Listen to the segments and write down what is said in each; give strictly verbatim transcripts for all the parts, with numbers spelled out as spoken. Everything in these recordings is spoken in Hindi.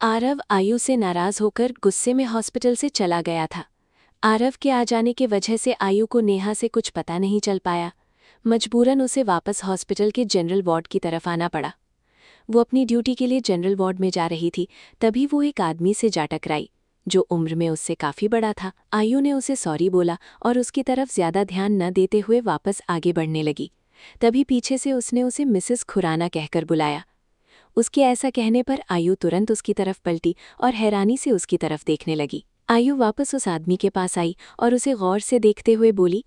आरव आयु से नाराज होकर गुस्से में हॉस्पिटल से चला गया था। आरव के आ जाने की वजह से आयु को नेहा से कुछ पता नहीं चल पाया। मजबूरन उसे वापस हॉस्पिटल के जनरल वार्ड की तरफ आना पड़ा। वो अपनी ड्यूटी के लिए जनरल वार्ड में जा रही थी, तभी वो एक आदमी से जा टकराई जो उम्र में उससे काफ़ी बड़ा था। आयु ने उसे सॉरी बोला और उसकी तरफ ज़्यादा ध्यान न देते हुए वापस आगे बढ़ने लगी। तभी पीछे से उसने उसे मिसेस खुराना कहकर बुलाया। उसके ऐसा कहने पर आयु तुरंत उसकी तरफ पलटी और हैरानी से उसकी तरफ देखने लगी। आयु वापस उस आदमी के पास आई और उसे गौर से देखते हुए बोली,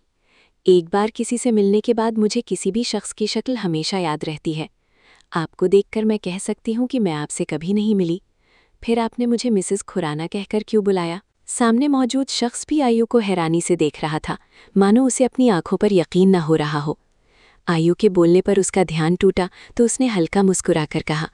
एक बार किसी से मिलने के बाद मुझे किसी भी शख्स की शक्ल हमेशा याद रहती है। आपको देखकर मैं कह सकती हूँ कि मैं आपसे कभी नहीं मिली, फिर आपने मुझे मिसेस खुराना कहकर क्यों बुलाया? सामने मौजूद शख्स भी आयु को हैरानी से देख रहा था, मानो उसे अपनी आंखों पर यकीन न हो रहा हो। आयु के बोलने पर उसका ध्यान टूटा तो उसने हल्का मुस्कुराकर कहा,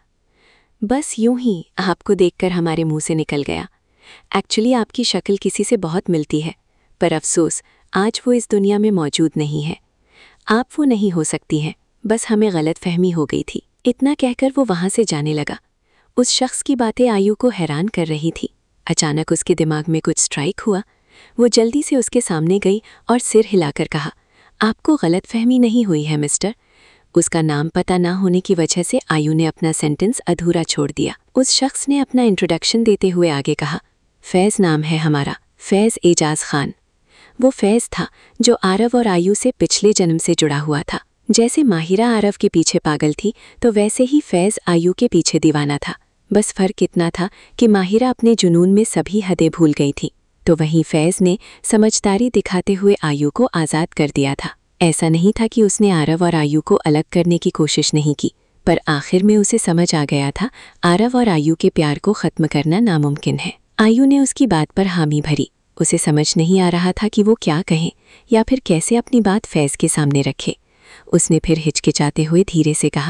बस यूं ही आपको देखकर हमारे मुंह से निकल गया। एक्चुअली आपकी शक्ल किसी से बहुत मिलती है, पर अफसोस आज वो इस दुनिया में मौजूद नहीं है। आप वो नहीं हो सकती हैं, बस हमें गलतफहमी हो गई थी। इतना कहकर वो वहाँ से जाने लगा। उस शख्स की बातें आयु को हैरान कर रही थी। अचानक उसके दिमाग में कुछ स्ट्राइक हुआ। वो जल्दी से उसके सामने गई और सिर हिलाकर कहा, आपको गलतफहमी नहीं हुई है मिस्टर। उसका नाम पता ना होने की वजह से आयु ने अपना सेंटेंस अधूरा छोड़ दिया। उस शख्स ने अपना इंट्रोडक्शन देते हुए आगे कहा, फैज़ नाम है हमारा, फैज़ एजाज खान। वो फैज़ था जो आरव और आयु से पिछले जन्म से जुड़ा हुआ था। जैसे माहिरा आरव के पीछे पागल थी तो वैसे ही फैज़ आयु के पीछे दीवाना था। बस फ़र्क इतना था कि माहिरा अपने जुनून में सभी हदें भूल गई थी, तो वहीं फैज़ ने समझदारी दिखाते हुए आयु को आज़ाद कर दिया था। ऐसा नहीं था कि उसने आरव और आयु को अलग करने की कोशिश नहीं की, पर आखिर में उसे समझ आ गया था आरव और आयु के प्यार को ख़त्म करना नामुमकिन है। आयु ने उसकी बात पर हामी भरी। उसे समझ नहीं आ रहा था कि वो क्या कहे या फिर कैसे अपनी बात फैज़ के सामने रखे। उसने फिर हिचकिचाते हुए धीरे से कहा,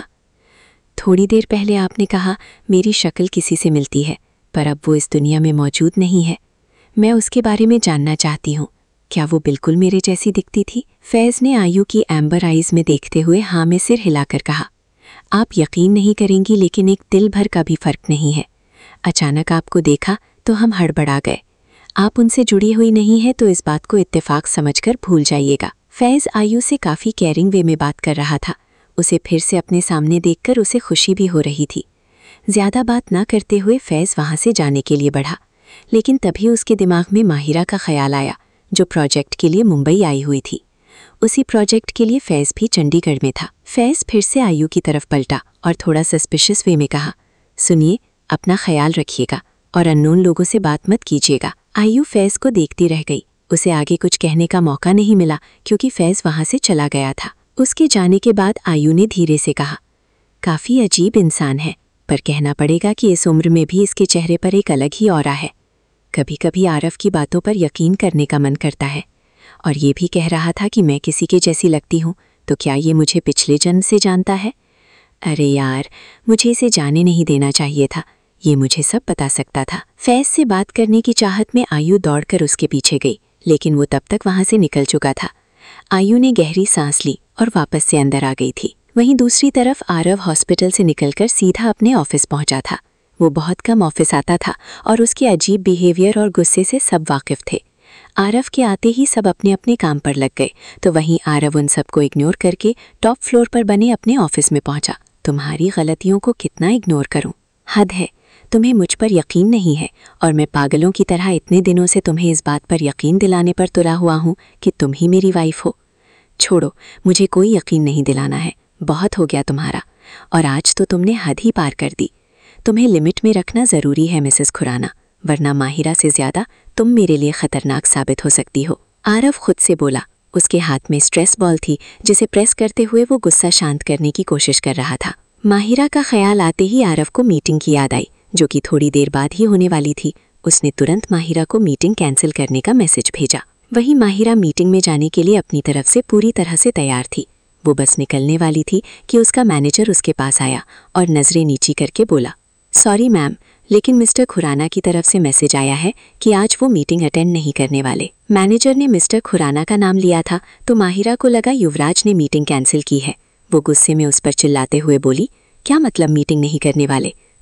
थोड़ी देर पहले आपने कहा मेरी शक्ल किसी से मिलती है, पर अब वो इस दुनिया में मौजूद नहीं है। मैं उसके बारे में जानना चाहती हूँ, क्या वो बिल्कुल मेरे जैसी दिखती थी? फैज़ ने आयु की एम्बर आइज़ में देखते हुए हाँ में सिर हिलाकर कहा, आप यकीन नहीं करेंगी लेकिन एक तिल भर का भी फ़र्क नहीं है। अचानक आपको देखा तो हम हड़बड़ा गए। आप उनसे जुड़ी हुई नहीं है तो इस बात को इत्तेफाक समझकर भूल जाइएगा। फैज़ आयु से काफ़ी केयरिंग वे में बात कर रहा था। उसे फिर से अपने सामने देखकर उसे खुशी भी हो रही थी। ज़्यादा बात ना करते हुए फैज़ वहाँ से जाने के लिए बढ़ा, लेकिन तभी उसके दिमाग में माहिरा का ख्याल आया जो प्रोजेक्ट के लिए मुंबई आई हुई थी। उसी प्रोजेक्ट के लिए फैज़ भी चंडीगढ़ में था। फैज़ फिर से आयु की तरफ पलटा और थोड़ा सस्पिशियस वे में कहा, सुनिए, अपना ख्याल रखिएगा और अननोन लोगों से बात मत कीजिएगा। आयु फैज़ को देखती रह गई। उसे आगे कुछ कहने का मौका नहीं मिला क्योंकि फैज़ वहाँ से चला गया था। उसके जाने के बाद आयु ने धीरे से कहा, काफ़ी अजीब इंसान है, पर कहना पड़ेगा कि इस उम्र में भी इसके चेहरे पर एक अलग ही ऑरा है। कभी कभी आरव की बातों पर यकीन करने का मन करता है। और ये भी कह रहा था कि मैं किसी के जैसी लगती हूँ, तो क्या ये मुझे पिछले जन्म से जानता है? अरे यार, मुझे इसे जाने नहीं देना चाहिए था, ये मुझे सब बता सकता था। फैज़ से बात करने की चाहत में आयु दौड़कर उसके पीछे गई, लेकिन वो तब तक वहाँ से निकल चुका था। आयु ने गहरी सांस ली और वापस से अंदर आ गई थी। वहीं दूसरी तरफ आरव हॉस्पिटल से निकलकर सीधा अपने ऑफिस पहुंचा था। वो बहुत कम ऑफिस आता था और उसके अजीब बिहेवियर और गुस्से से सब वाकिफ थे। आरव के आते ही सब अपने अपने काम पर लग गए, तो वहीं आरव उन सबको इग्नोर करके टॉप फ्लोर पर बने अपने ऑफिस में पहुंचा। तुम्हारी गलतियों को कितना इग्नोर करूं? हद है, तुम्हें मुझ पर यकीन नहीं है और मैं पागलों की तरह इतने दिनों से तुम्हें इस बात पर यकीन दिलाने पर तुला हुआ हूँ कि तुम ही मेरी वाइफ हो। छोड़ो, मुझे कोई यकीन नहीं दिलाना है, बहुत हो गया तुम्हारा, और आज तो तुमने हद ही पार कर दी। तुम्हें लिमिट में रखना ज़रूरी है मिसेस खुराना, वरना माहिरा से ज़्यादा तुम मेरे लिए ख़तरनाक साबित हो सकती हो। आरव खुद से बोला। उसके हाथ में स्ट्रेस बॉल थी जिसे प्रेस करते हुए वो गुस्सा शांत करने की कोशिश कर रहा था। माहिरा का ख्याल आते ही आरव को मीटिंग की याद आई, जो कि थोड़ी देर बाद ही होने वाली थी। उसने तुरंत माहिरा को मीटिंग कैंसिल करने का मैसेज भेजा। वहीं माहिरा मीटिंग में जाने के लिए अपनी तरफ से पूरी तरह से तैयार थी। वो बस निकलने वाली थी कि उसका मैनेजर उसके पास आया और नज़रें नीची करके बोला, सॉरी मैम, लेकिन मिस्टर खुराना की तरफ से मैसेज आया है कि आज वो मीटिंग अटेंड नहीं करने वाले। मैनेजर ने मिस्टर खुराना का नाम लिया था तो माहिरा को लगा युवराज ने मीटिंग कैंसिल की है। वो गुस्से में उस पर चिल्लाते हुए बोली, क्या मतलब मीटिंग नहीं करने वाले?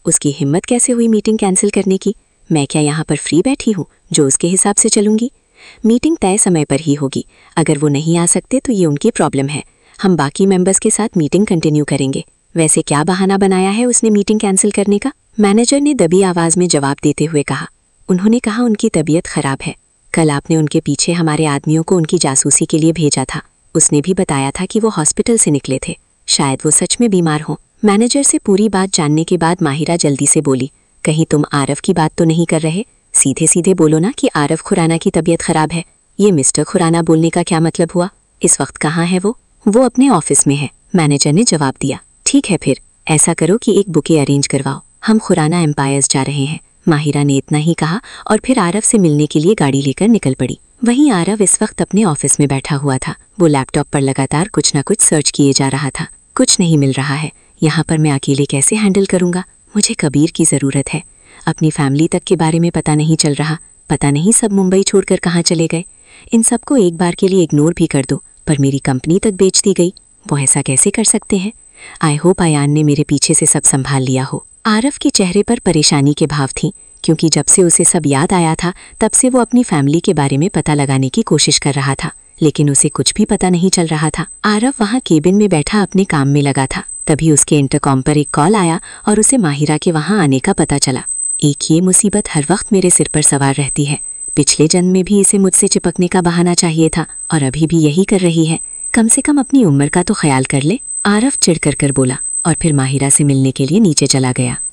उसकी हिम्मत कैसे हुई मीटिंग कैंसिल करने की? मैं क्या यहाँ पर फ्री बैठी हूँ जो उसके हिसाब से चलूंगी? मीटिंग तय समय पर ही होगी। अगर वो नहीं आ सकते तो ये उनकी प्रॉब्लम है। हम बाकी मेंबर्स के साथ मीटिंग कंटिन्यू करेंगे। वैसे क्या बहाना बनाया है उसने मीटिंग कैंसिल करने का? मैनेजर ने दबी आवाज में जवाब देते हुए कहा। उन्होंने कहा उनकी तबीयत खराब है। कल आपने उनके पीछे हमारे आदमियों को उनकी जासूसी के लिए भेजा था। उसने भी बताया था कि वो हॉस्पिटल से निकले थे। शायद वो सच में बीमार हों। मैनेजर से पूरी बात जानने के बाद माहिरा जल्दी से बोली, कहीं तुम आरव की बात तो नहीं कर रहे? सीधे सीधे बोलो ना कि आरव खुराना की तबीयत खराब है। ये मिस्टर खुराना बोलने का क्या मतलब हुआ? इस वक्त कहाँ है वो? वो अपने ऑफिस में है, मैनेजर ने जवाब दिया। ठीक है, फिर ऐसा करो कि एक बुके अरेंज करवाओ। हम खुराना एम्पायर्स जा रहे हैं। माहिरा ने इतना ही कहा और फिर आरव से मिलने के लिए गाड़ी लेकर निकल पड़ी। वहीं आरव इस वक्त अपने ऑफिस में बैठा हुआ था। वो लैपटॉप पर लगातार कुछ न कुछ सर्च किए जा रहा था। कुछ नहीं मिल रहा है। यहाँ पर मैं अकेले कैसे हैंडल करूँगा? मुझे कबीर की ज़रूरत है। अपनी फैमिली तक के बारे में पता नहीं चल रहा। पता नहीं सब मुंबई छोड़कर कहाँ चले गए। इन सबको एक बार के लिए इग्नोर भी कर दो, पर मेरी कंपनी तक बेच दी गई। वो ऐसा कैसे कर सकते हैं? आई होप अयान ने मेरे पीछे से सब संभाल लिया हो। आरव के चेहरे पर परेशानी के भाव थी, क्योंकि जब से उसे सब याद आया था तब से वो अपनी फैमिली के बारे में पता लगाने की कोशिश कर रहा था, लेकिन उसे कुछ भी पता नहीं चल रहा था। आरव वहाँ केबिन में बैठा अपने काम में लगा था। तभी उसके इंटरकॉम पर एक कॉल आया और उसे माहिरा के वहाँ आने का पता चला। एक ये मुसीबत हर वक्त मेरे सिर पर सवार रहती है। पिछले जन्म में भी इसे मुझसे चिपकने का बहाना चाहिए था और अभी भी यही कर रही है। कम से कम अपनी उम्र का तो ख्याल कर ले। आरव चिढ़ कर कर बोला और फिर माहिरा से मिलने के लिए नीचे चला गया।